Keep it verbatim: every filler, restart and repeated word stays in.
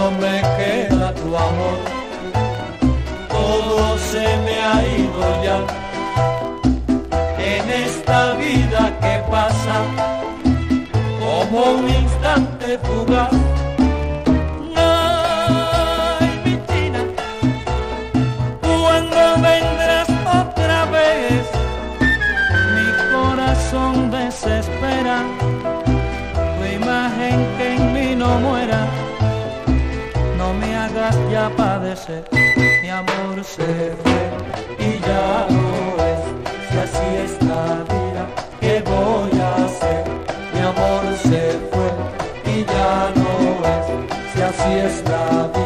no me queda tu amor, todo se me ha ido ya. En esta vida que pasa como un instante fugaz. Ay, mi China, ¿cuándo vendrás otra vez? Mi corazón desespera, tu imagen que en mí no muera. No me hagas ya padecer, mi amor se fue y ya no es. Si así es la vida, ¿qué voy a hacer? Mi amor se fue y ya no es. Si así es la vida.